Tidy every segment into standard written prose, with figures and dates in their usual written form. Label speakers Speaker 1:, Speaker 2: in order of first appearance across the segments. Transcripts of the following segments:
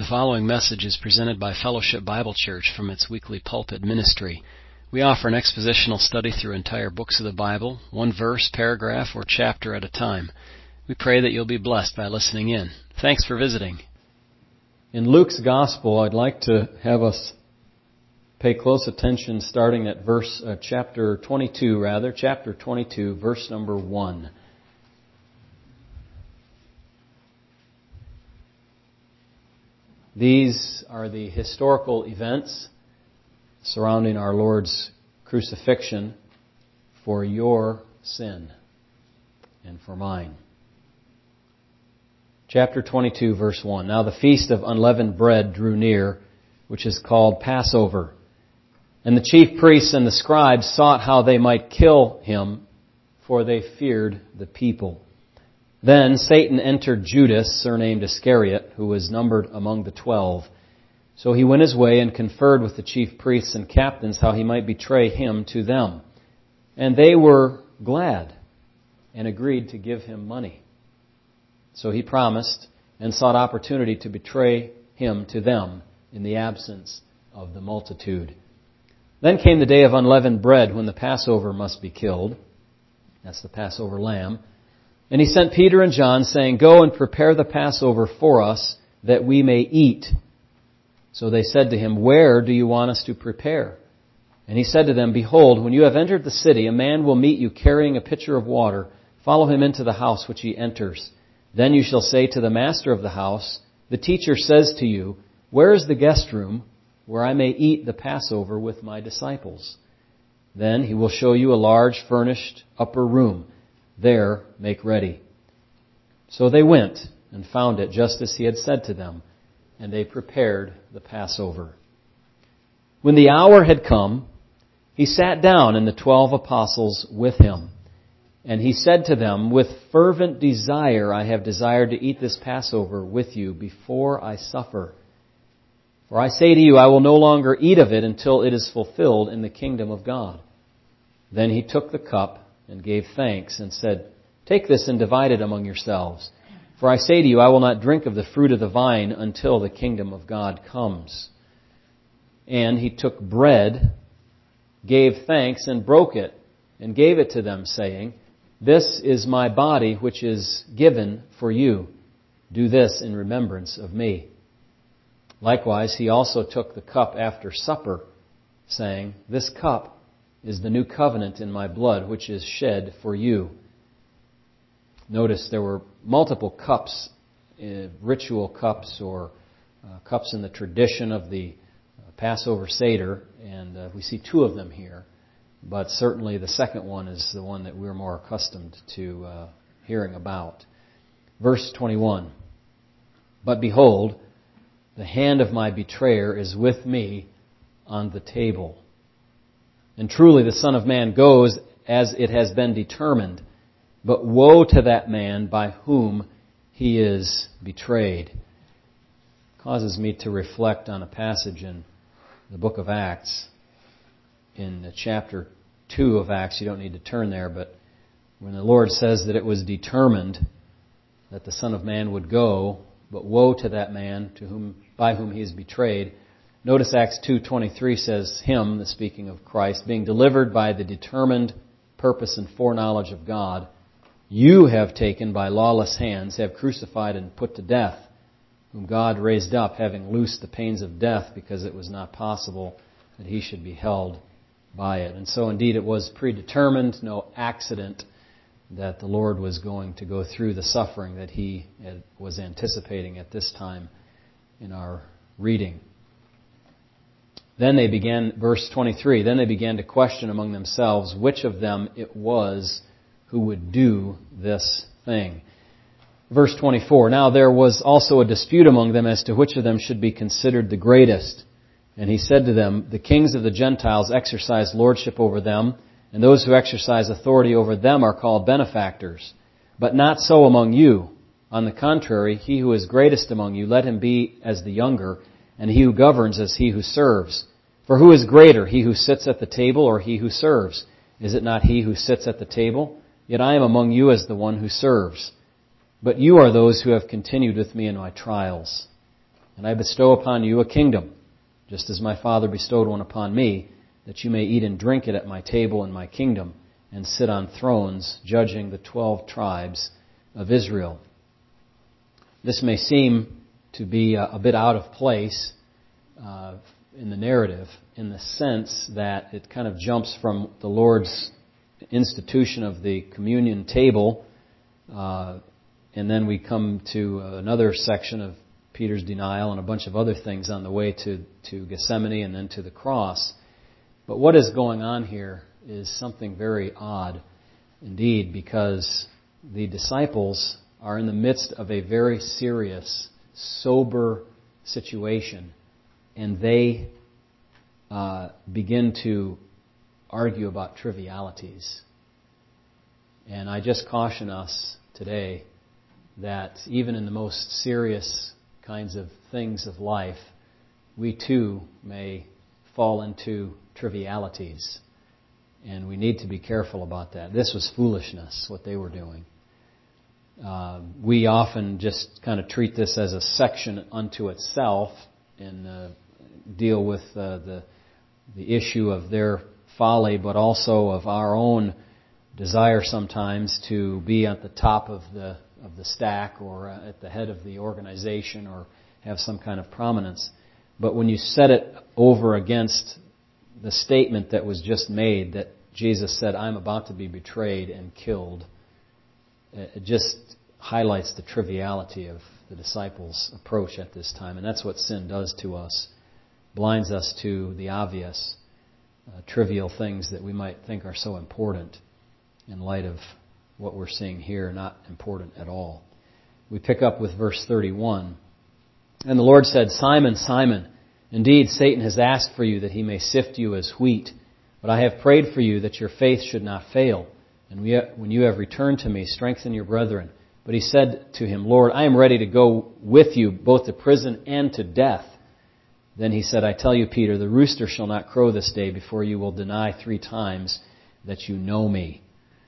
Speaker 1: The following message is presented by Fellowship Bible Church from its weekly pulpit ministry. We offer an expositional study through entire books of the Bible, one verse, paragraph, or chapter at a time. We pray that you'll be blessed by listening in. Thanks for visiting. In Luke's Gospel, I'd like to have us pay close attention starting at chapter 22, verse number 1. These are the historical events surrounding our Lord's crucifixion for your sin and for mine. Chapter 22, verse 1. Now the feast of unleavened bread drew near, which is called Passover. And the chief priests and the scribes sought how they might kill him, for they feared the people. Then Satan entered Judas, surnamed Iscariot, who was numbered among the 12. So he went his way and conferred with the chief priests and captains how he might betray him to them. And they were glad and agreed to give him money. So he promised and sought opportunity to betray him to them in the absence of the multitude. Then came the day of unleavened bread, when the Passover must be killed. That's the Passover lamb. And he sent Peter and John, saying, Go and prepare the Passover for us, that we may eat. So they said to him, Where do you want us to prepare? And he said to them, Behold, when you have entered the city, a man will meet you carrying a pitcher of water. Follow him into the house which he enters. Then you shall say to the master of the house, The teacher says to you, Where is the guest room, where I may eat the Passover with my disciples? Then he will show you a large furnished upper room. There make ready. So they went and found it just as he had said to them, and they prepared the Passover. When the hour had come, he sat down and the 12 apostles with him. And he said to them, With fervent desire I have desired to eat this Passover with you before I suffer. For I say to you, I will no longer eat of it until it is fulfilled in the kingdom of God. Then he took the cup and gave thanks and said, Take this and divide it among yourselves. For I say to you, I will not drink of the fruit of the vine until the kingdom of God comes. And he took bread, gave thanks, and broke it, and gave it to them, saying, This is my body which is given for you. Do this in remembrance of me. Likewise, he also took the cup after supper, saying, This cup is the new covenant in my blood, which is shed for you. Notice there were multiple cups, ritual cups or cups in the tradition of the Passover Seder, and we see two of them here. But certainly the second one is the one that we're more accustomed to hearing about. Verse 21, But behold, the hand of my betrayer is with me on the table. And truly the Son of Man goes as it has been determined. But woe to that man by whom he is betrayed. It causes me to reflect on a passage in the book of Acts. In chapter 2 of Acts, you don't need to turn there, but when the Lord says that it was determined that the Son of Man would go, but woe to that man by whom he is betrayed. Notice Acts 2:23 says, Him, the speaking of Christ, being delivered by the determined purpose and foreknowledge of God, you have taken by lawless hands, have crucified and put to death, whom God raised up, having loosed the pains of death, because it was not possible that he should be held by it. And so indeed it was predetermined, no accident, that the Lord was going to go through the suffering that he was anticipating at this time in our reading. Then they began, verse 23, then they began to question among themselves which of them it was who would do this thing. Verse 24, Now there was also a dispute among them as to which of them should be considered the greatest. And he said to them, The kings of the Gentiles exercise lordship over them, and those who exercise authority over them are called benefactors. But not so among you. On the contrary, he who is greatest among you, let him be as the younger, and he who governs as he who serves. For who is greater, he who sits at the table or he who serves? Is it not he who sits at the table? Yet I am among you as the one who serves. But you are those who have continued with me in my trials. And I bestow upon you a kingdom, just as my Father bestowed one upon me, that you may eat and drink it at my table in my kingdom, and sit on thrones, judging the 12 tribes of Israel. This may seem to be a bit out of place in the narrative, in the sense that it kind of jumps from the Lord's institution of the communion table, and then we come to another section of Peter's denial and a bunch of other things on the way to Gethsemane and then to the cross. But what is going on here is something very odd indeed, because the disciples are in the midst of a very serious, sober situation, and they begin to argue about trivialities. And I just caution us today that even in the most serious kinds of things of life, we too may fall into trivialities. And we need to be careful about that. This was foolishness, what they were doing. We often just kind of treat this as a section unto itself and deal with the issue of their folly, but also of our own desire sometimes to be at the top of the stack or at the head of the organization or have some kind of prominence. But when you set it over against the statement that was just made, that Jesus said, I'm about to be betrayed and killed, it just highlights the triviality of the disciples' approach at this time. And that's what sin does to us. Blinds us to the obvious, trivial things that we might think are so important in light of what we're seeing here, not important at all. We pick up with verse 31. And the Lord said, Simon, Simon, indeed Satan has asked for you that he may sift you as wheat. But I have prayed for you that your faith should not fail. And when you have returned to me, strengthen your brethren. But he said to him, Lord, I am ready to go with you both to prison and to death. Then he said, I tell you, Peter, the rooster shall not crow this day before you will deny 3 times that you know me.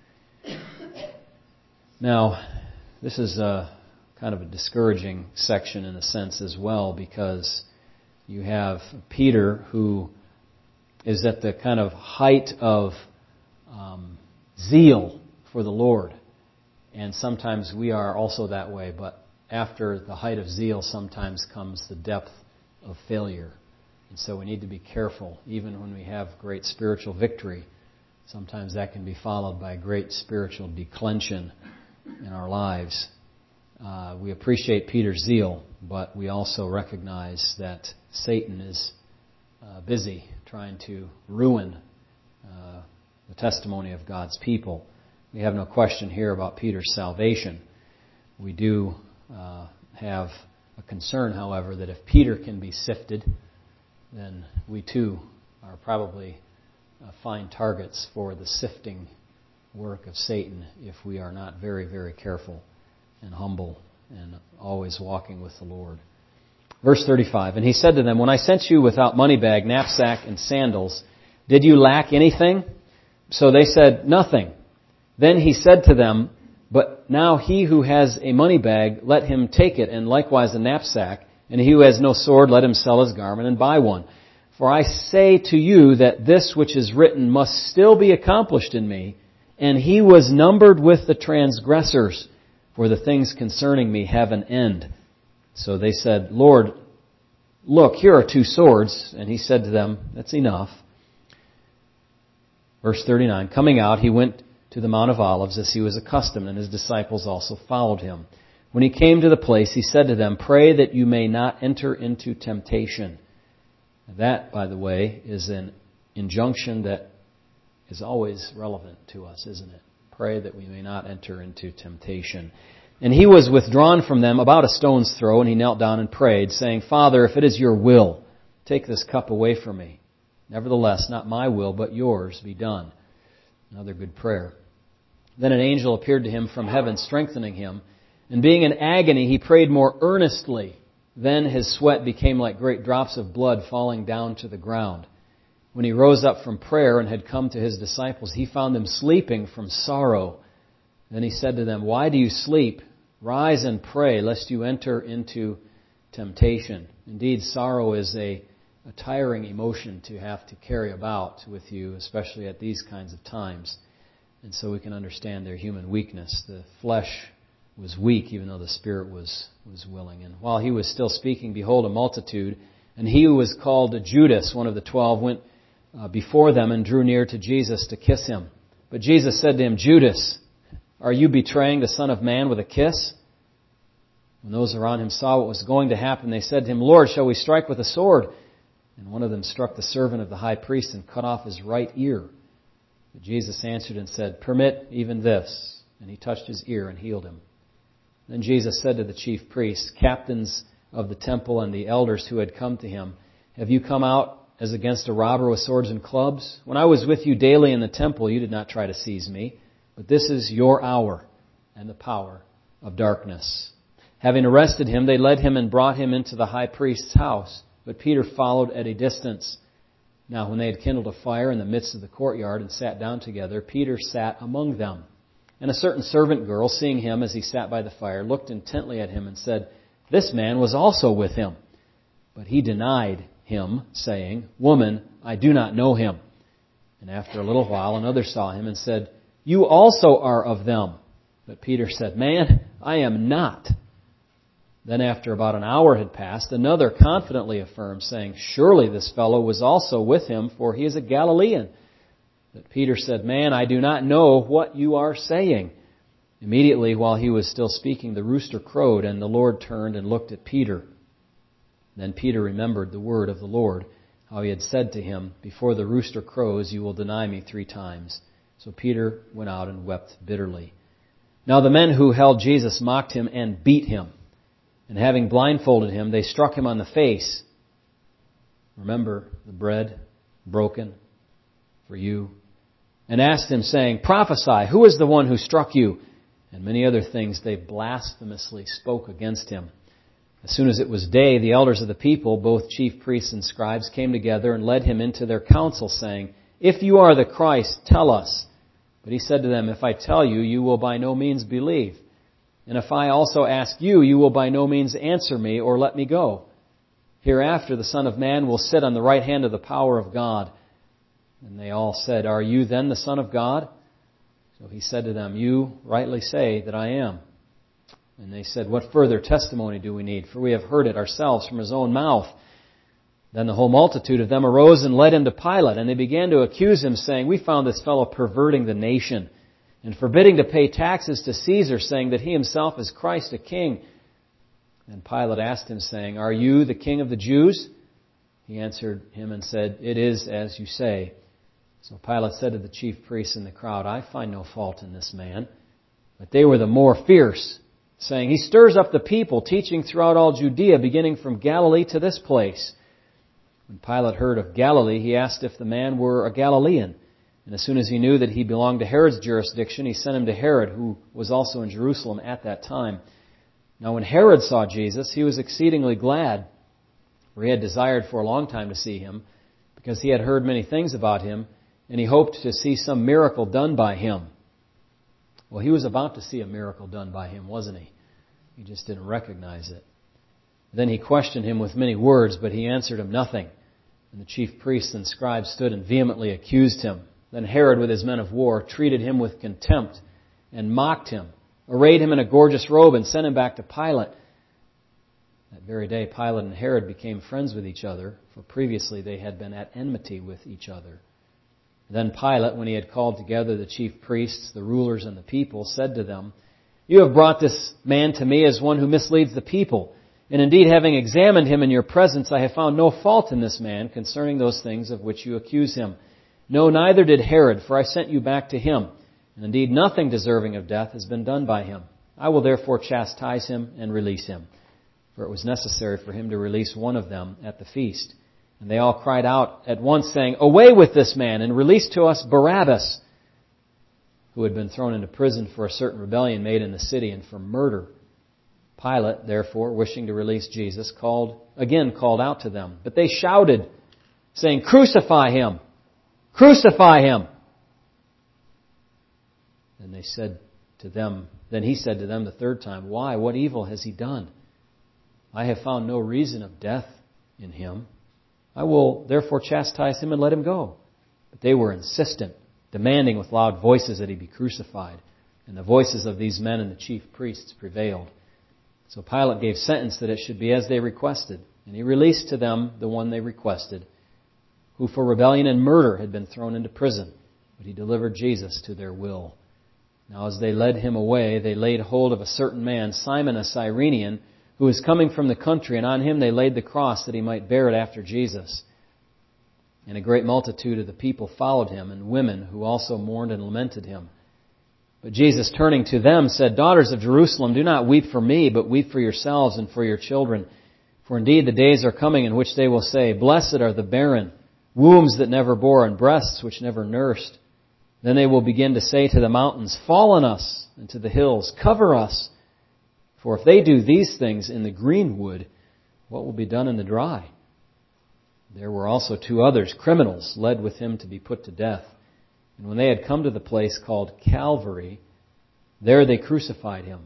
Speaker 1: Now, this is kind of a discouraging section in a sense as well, because you have Peter who is at the kind of height of zeal for the Lord. And sometimes we are also that way, but after the height of zeal sometimes comes the depth of failure. And so we need to be careful. Even when we have great spiritual victory, sometimes that can be followed by great spiritual declension in our lives. We appreciate Peter's zeal, but we also recognize that Satan is busy trying to ruin the testimony of God's people. We have no question here about Peter's salvation. We do have a concern, however, that if Peter can be sifted, then we too are probably fine targets for the sifting work of Satan if we are not very, very careful and humble and always walking with the Lord. Verse 35, and he said to them, when I sent you without money bag, knapsack, and sandals, did you lack anything? So they said, nothing. Then he said to them, but now he who has a money bag, let him take it, and likewise a knapsack. And he who has no sword, let him sell his garment and buy one. For I say to you that this which is written must still be accomplished in me. And he was numbered with the transgressors, for the things concerning me have an end. So they said, Lord, look, here are 2 swords. And he said to them, that's enough. Verse 39, coming out, he went to the Mount of Olives as he was accustomed, and his disciples also followed him. When he came to the place, he said to them, pray that you may not enter into temptation. That, by the way, is an injunction that is always relevant to us, isn't it? Pray that we may not enter into temptation. And he was withdrawn from them about a stone's throw, and he knelt down and prayed, saying, Father, if it is your will, take this cup away from me. Nevertheless, not my will, but yours be done. Another good prayer. Then an angel appeared to him from heaven, strengthening him. And being in agony, he prayed more earnestly. Then his sweat became like great drops of blood falling down to the ground. When he rose up from prayer and had come to his disciples, he found them sleeping from sorrow. Then he said to them, why do you sleep? Rise and pray, lest you enter into temptation. Indeed, sorrow is a tiring emotion to have to carry about with you, especially at these kinds of times. And so we can understand their human weakness. The flesh was weak, even though the spirit was willing. And while he was still speaking, behold, a multitude, and he who was called Judas, one of the 12, went before them and drew near to Jesus to kiss him. But Jesus said to him, Judas, are you betraying the Son of Man with a kiss? When those around him saw what was going to happen, they said to him, Lord, shall we strike with a sword? And one of them struck the servant of the high priest and cut off his right ear. But Jesus answered and said, permit even this. And he touched his ear and healed him. Then Jesus said to the chief priests, captains of the temple and the elders who had come to him, have you come out as against a robber with swords and clubs? When I was with you daily in the temple, you did not try to seize me. But this is your hour and the power of darkness. Having arrested him, they led him and brought him into the high priest's house. But Peter followed at a distance. Now when they had kindled a fire in the midst of the courtyard and sat down together, Peter sat among them. And a certain servant girl, seeing him as he sat by the fire, looked intently at him and said, this man was also with him. But he denied him, saying, woman, I do not know him. And after a little while another saw him and said, you also are of them. But Peter said, man, I am not. Then after about an hour had passed, another confidently affirmed, saying, surely this fellow was also with him, for he is a Galilean. But Peter said, man, I do not know what you are saying. Immediately while he was still speaking, the rooster crowed, and the Lord turned and looked at Peter. Then Peter remembered the word of the Lord, how he had said to him, before the rooster crows, you will deny me 3 times. So Peter went out and wept bitterly. Now the men who held Jesus mocked him and beat him. And having blindfolded him, they struck him on the face. Remember the bread broken for you. And asked him, saying, prophesy, who is the one who struck you? And many other things they blasphemously spoke against him. As soon as it was day, the elders of the people, both chief priests and scribes, came together and led him into their council, saying, if you are the Christ, tell us. But he said to them, if I tell you, you will by no means believe. And if I also ask you, you will by no means answer me or let me go. Hereafter the Son of Man will sit on the right hand of the power of God. And they all said, are you then the Son of God? So he said to them, you rightly say that I am. And they said, what further testimony do we need? For we have heard it ourselves from his own mouth. Then the whole multitude of them arose and led him to Pilate. And they began to accuse him, saying, we found this fellow perverting the nation and forbidding to pay taxes to Caesar, saying that he himself is Christ, a king. And Pilate asked him, saying, are you the king of the Jews? He answered him and said, it is as you say. So Pilate said to the chief priests and the crowd, I find no fault in this man. But they were the more fierce, saying, he stirs up the people, teaching throughout all Judea, beginning from Galilee to this place. When Pilate heard of Galilee, he asked if the man were a Galilean. And as soon as he knew that he belonged to Herod's jurisdiction, he sent him to Herod, who was also in Jerusalem at that time. Now when Herod saw Jesus, he was exceedingly glad, for he had desired for a long time to see him, because he had heard many things about him, and he hoped to see some miracle done by him. Well, he was about to see a miracle done by him, wasn't he? He just didn't recognize it. Then he questioned him with many words, but he answered him nothing. And the chief priests and scribes stood and vehemently accused him. Then Herod, with his men of war, treated him with contempt and mocked him, arrayed him in a gorgeous robe, and sent him back to Pilate. That very day, Pilate and Herod became friends with each other, for previously they had been at enmity with each other. Then Pilate, when he had called together the chief priests, the rulers, and the people, said to them, you have brought this man to me as one who misleads the people. And indeed, having examined him in your presence, I have found no fault in this man concerning those things of which you accuse him. No, neither did Herod, for I sent you back to him. And indeed, nothing deserving of death has been done by him. I will therefore chastise him and release him. For it was necessary for him to release one of them at the feast. And they all cried out at once, saying, away with this man, and release to us Barabbas, who had been thrown into prison for a certain rebellion made in the city and for murder. Pilate, therefore, wishing to release Jesus, called out to them. But they shouted, saying, crucify him! Crucify him! Then he said to them the third time, why? What evil has he done? I have found no reason of death in him. I will therefore chastise him and let him go. But they were insistent, demanding with loud voices that he be crucified. And the voices of these men and the chief priests prevailed. So Pilate gave sentence that it should be as they requested. And he released to them the one they requested, who for rebellion and murder had been thrown into prison. But he delivered Jesus to their will. Now as they led him away, they laid hold of a certain man, Simon a Cyrenian, who was coming from the country, and on him they laid the cross that he might bear it after Jesus. And a great multitude of the people followed him, and women who also mourned and lamented him. But Jesus, turning to them, said, Daughters of Jerusalem, do not weep for me, but weep for yourselves and for your children. For indeed the days are coming in which they will say, Blessed are the barren, wombs that never bore, and breasts which never nursed. Then they will begin to say to the mountains, Fall on us, and to the hills, Cover us. For if they do these things in the green wood, what will be done in the dry? There were also 2 others, criminals, led with him to be put to death. And when they had come to the place called Calvary, there they crucified him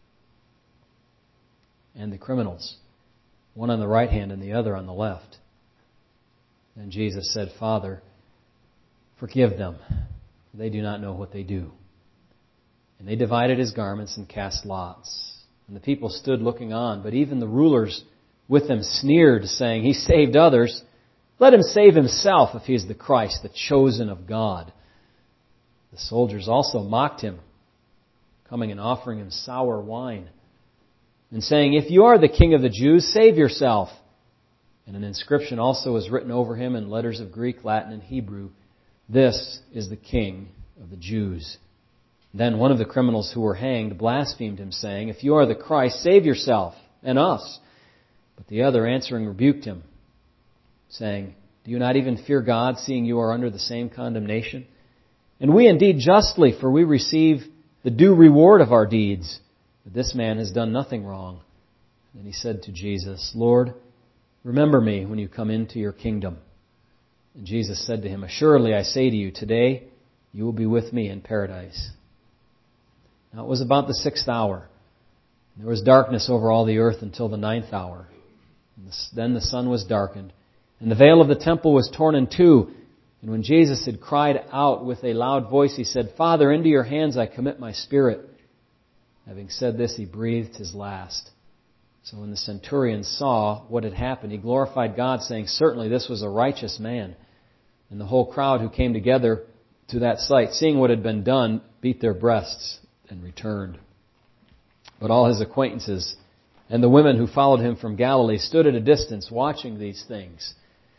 Speaker 1: and the criminals, one on the right hand and the other on the left. Then Jesus said, Father, forgive them, for they do not know what they do. And they divided his garments and cast lots. And the people stood looking on, but even the rulers with them sneered, saying, He saved others. Let him save himself if he is the Christ, the chosen of God. The soldiers also mocked him, coming and offering him sour wine, and saying, If you are the King of the Jews, save yourself. And an inscription also was written over him in letters of Greek, Latin, and Hebrew, This is the King of the Jews. Then one of the criminals who were hanged blasphemed him, saying, If you are the Christ, save yourself and us. But the other answering rebuked him, saying, Do you not even fear God, seeing you are under the same condemnation? And we indeed justly, for we receive the due reward of our deeds. But this man has done nothing wrong. And he said to Jesus, Lord, remember me when you come into your kingdom. And Jesus said to him, Assuredly I say to you, today you will be with me in paradise. Now it was about the 6th hour. There was darkness over all the earth until the 9th hour. Then the sun was darkened, and the veil of the temple was torn in two. And when Jesus had cried out with a loud voice, he said, Father, into your hands I commit my spirit. Having said this, he breathed his last. So when the centurion saw what had happened, he glorified God, saying, Certainly this was a righteous man. And the whole crowd who came together to that sight, seeing what had been done, beat their breasts and returned. But all his acquaintances and the women who followed him from Galilee stood at a distance watching these things.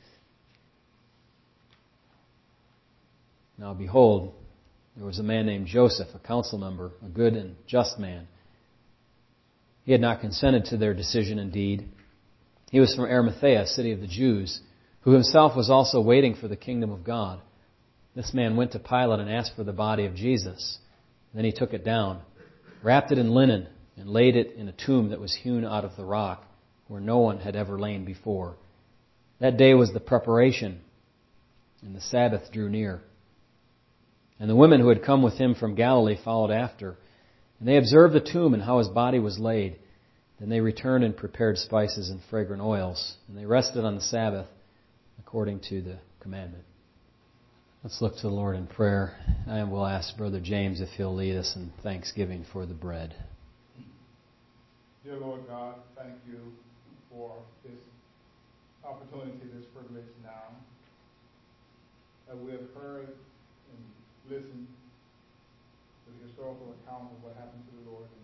Speaker 1: Now behold, there was a man named Joseph, a council member, a good and just man. He had not consented to their decision indeed. He was from Arimathea, a city of the Jews, who himself was also waiting for the kingdom of God. This man went to Pilate and asked for the body of Jesus. Then he took it down, wrapped it in linen, and laid it in a tomb that was hewn out of the rock, where no one had ever lain before. That day was the preparation, and the Sabbath drew near. And the women who had come with him from Galilee followed after. And they observed the tomb and how his body was laid. Then they returned and prepared spices and fragrant oils. And they rested on the Sabbath according to the commandment. Let's look to the Lord in prayer. I will ask Brother James if he'll lead us in thanksgiving for the bread.
Speaker 2: Dear Lord God, thank you for this opportunity, this privilege now. That we have heard and listened to the historical account of what happened to the Lord, and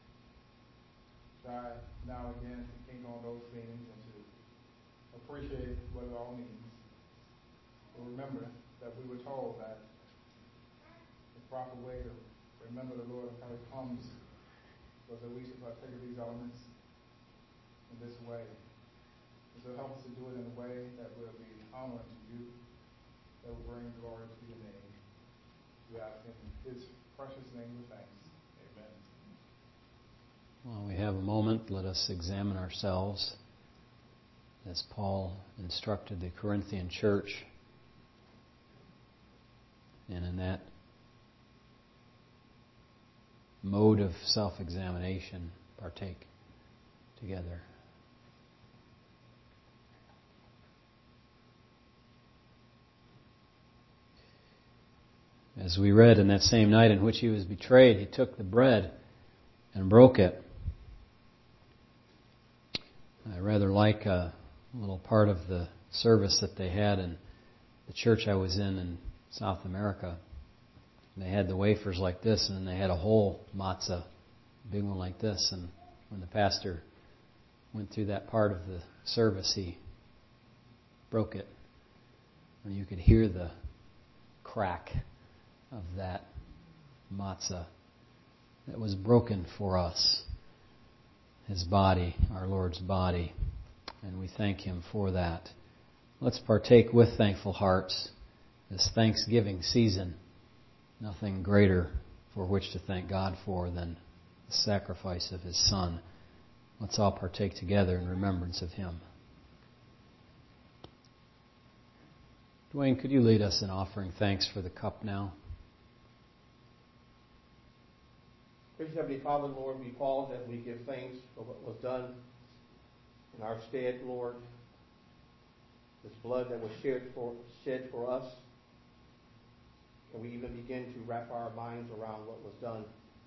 Speaker 2: try now again to think on those things and to appreciate what it all means. But remember that we were told that the proper way to remember the Lord and how He comes was that we should partake of these elements in this way. And so help us to do it in a way that will be honoring to you, that will bring glory to your name. We ask in His precious name with thanks. Amen.
Speaker 1: While we have a moment, let us examine ourselves as Paul instructed the Corinthian church. And in that mode of self-examination, partake together. As we read, in that same night in which he was betrayed, he took the bread and broke it. I rather like a little part of the service that they had in the church I was in South America. They had the wafers like this, and then they had a whole matzah, a big one like this. And when the pastor went through that part of the service, he broke it. And you could hear the crack of that matzah that was broken for us. His body, our Lord's body. And we thank Him for that. Let's partake with thankful hearts this Thanksgiving season. Nothing greater for which to thank God for than the sacrifice of His Son. Let's all partake together in remembrance of Him. Dwayne, could you lead us in offering thanks for the cup now?
Speaker 3: Gracious Heavenly Father, Lord, we pause and we give thanks for what was done in our stead, Lord. This blood that was shed for us. And we even begin to wrap our minds around what was done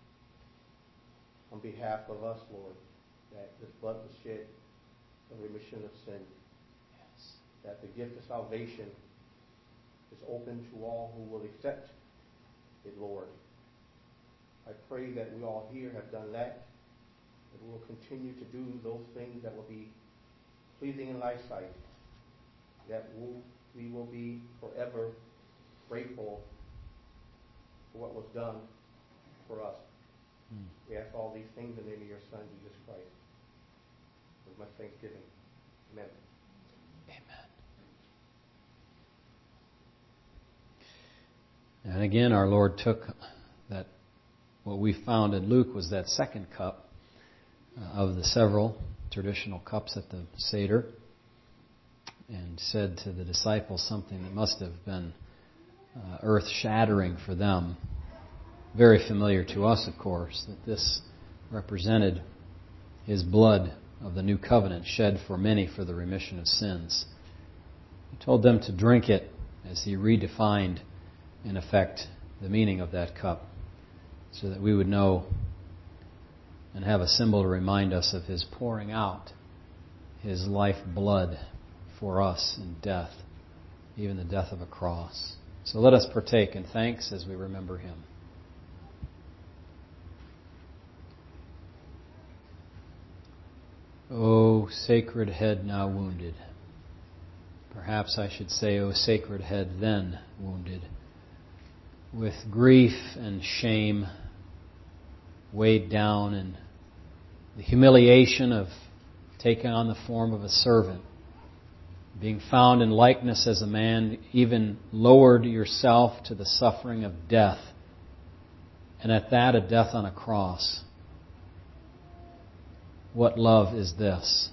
Speaker 3: on behalf of us, Lord. That this blood was shed for remission of sin. Yes. That the gift of salvation is open to all who will accept it, Lord. I pray that we all here have done that we will continue to do those things that will be pleasing in Thy sight, that we will be forever grateful for what was done for us. We ask all these things in the name of Your Son, Jesus Christ. With much thanksgiving. Amen.
Speaker 1: Amen. And again, our Lord took that. What we found in Luke was that second cup of the several traditional cups at the Seder, and said to the disciples something that must have been earth-shattering for them. Very familiar to us, of course, that this represented His blood of the new covenant shed for many for the remission of sins. He told them to drink it as He redefined, in effect, the meaning of that cup, so that we would know and have a symbol to remind us of His pouring out His life blood for us in death, even the death of a cross. So let us partake in thanks as we remember Him. O sacred head now wounded. Perhaps I should say, O sacred head then wounded. With grief and shame weighed down in the humiliation of taking on the form of a servant, being found in likeness as a man, even lowered yourself to the suffering of death, and at that a death on a cross. What love is this?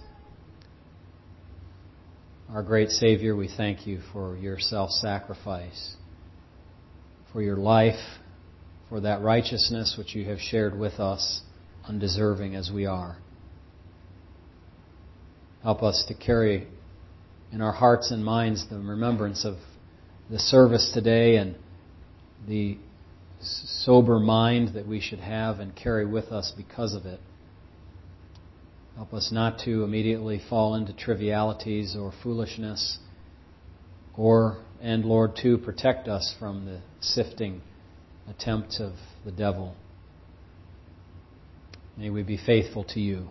Speaker 1: Our great Savior, we thank You for Your self-sacrifice, for Your life, for that righteousness which You have shared with us, undeserving as we are. Help us to carry in our hearts and minds the remembrance of the service today and the sober mind that we should have and carry with us because of it. Help us not to immediately fall into trivialities or foolishness, and Lord, to protect us from the sifting attempt of the devil. May we be faithful to You.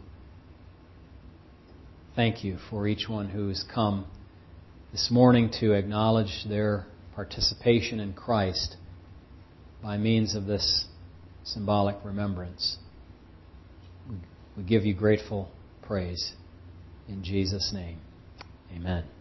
Speaker 1: Thank You for each one who has come this morning to acknowledge their participation in Christ by means of this symbolic remembrance. We give You grateful praise. In Jesus' name, amen.